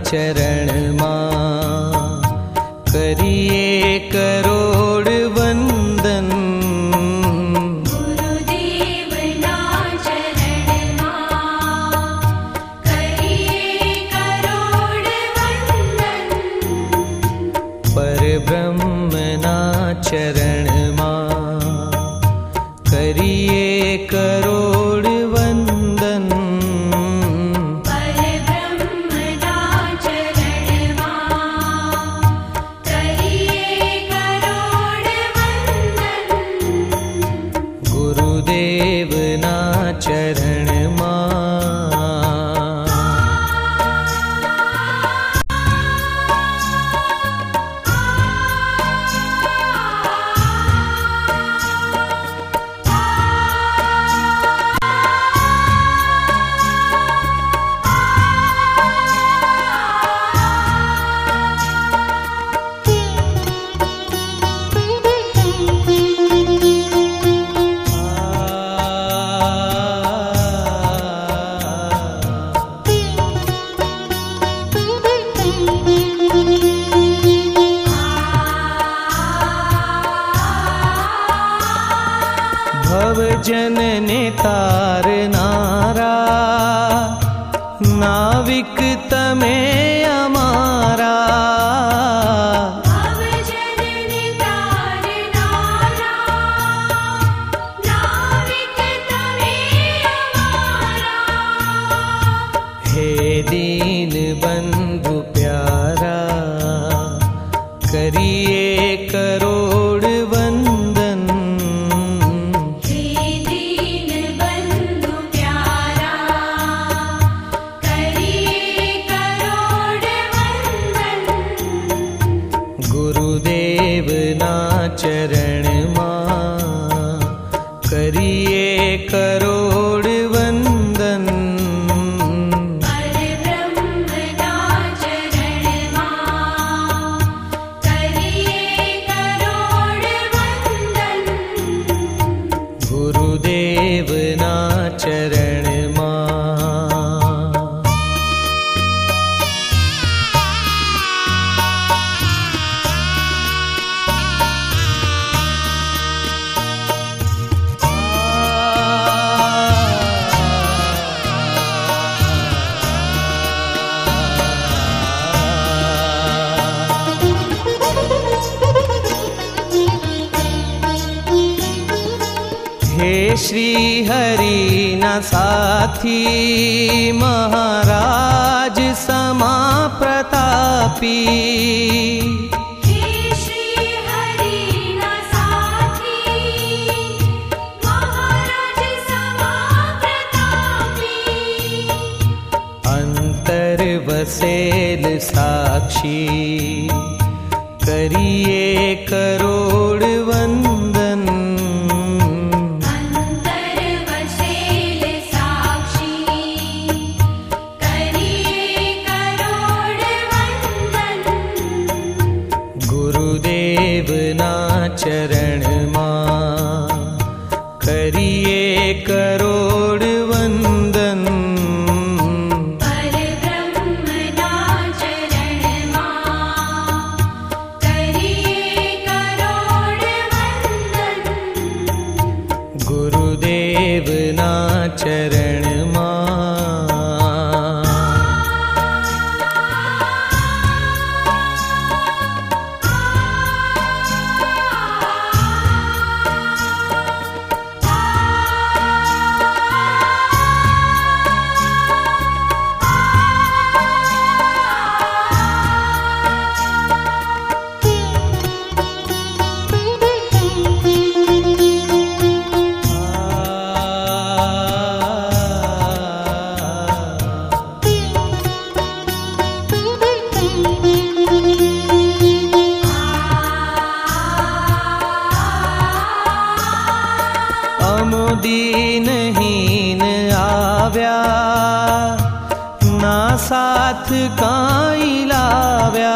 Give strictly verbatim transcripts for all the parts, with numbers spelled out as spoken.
चरण मां करिए करोड़ वंदन। गुरुदेव ना चरण मां करिए करोड़ वंदन। परब्रह्म ना चरण मां करिए करोड़ वंदन। परब्रह्म ना चरण मां करिए करोड़ वंदन। गुरुदेव ना चरण मां। भव जनने तारनारा नाविक तमे अमारा। भव जनने तारनारा नाविक तमे अमारा। हे दीन बंधु प्यारा करिए करोड़ वंदन। हे दीन बंधु प्यारा करिए करोड़ वंदन। गुरुदेव ना चरण मां करिए करोड़ वंदन। परब्रह्म ना चरण मां करिए करोड़ वंदन। गुरुदेव ना चरण मां। हे श्री हरि न साथी महाराज समा प्रतापी। हे श्री हरि ना साथी महाराज समा प्रतापी। अंतर वसेल साक्षी करिए करोड़ वंदन। अंतर वसेल साक्षी करिए करोड़ वंदन। गुरुदेव ना चरण मां करिए करोड़ वंदन। परब्रह्म ना चरण मां करिए करोड़ वंदन। गुरुदेव ना चरण मां। दीनहीन आव्या ना साथ काई लाव्या।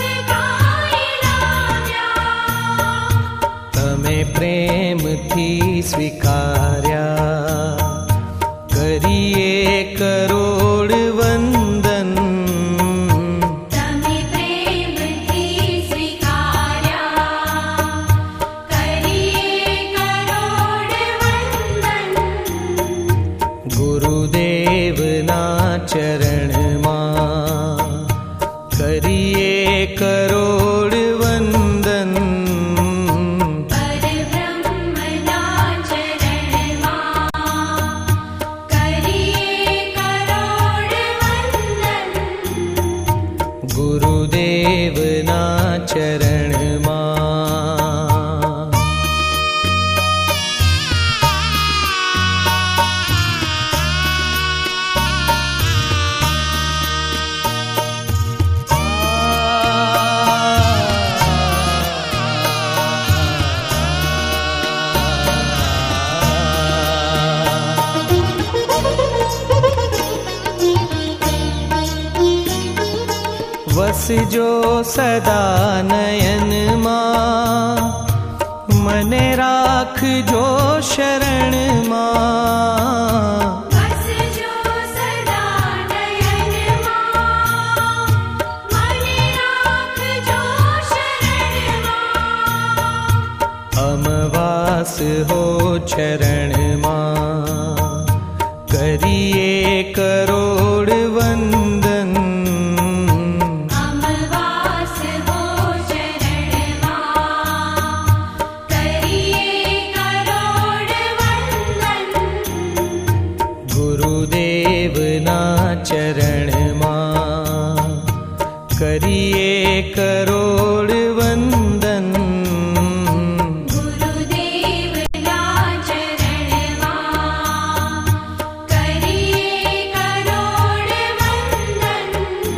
तमे प्रेम थी स्वीकार्या करिए करोड़ वंदन। तमे प्रेमथी स्वीकार्या करिए करोड़ वंदन। गुरुदेवना चरण मां करिए करोड़ वंदन। परब्रह्मना चरण मां करिए करोड़ वंदन। गुरुदेवना चरण मां बस जो सदा नयन मां मने राख जो शरण मां। बस जो सदा नयन मां मने राख जो शरण मां। अमवास हो चरण मां करिए करोड़ वंदन। अमवास हो चरण मां करिए करोड़ वंदन। गुरुदेवना चरण मां करिए करोड़ वंदन। गुरुदेवना चरण मां करिए करोड़ वंदन।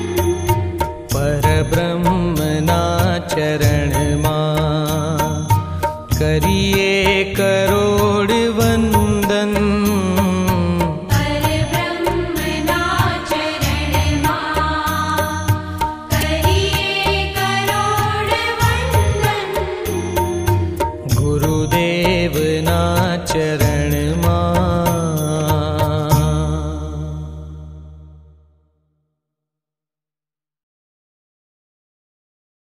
परब्रह्मना चरण मां करिए करोड़ वंदन। परब्रह्मना चरण मां करिए करोड़ वंदन। गुरुदेवना चरण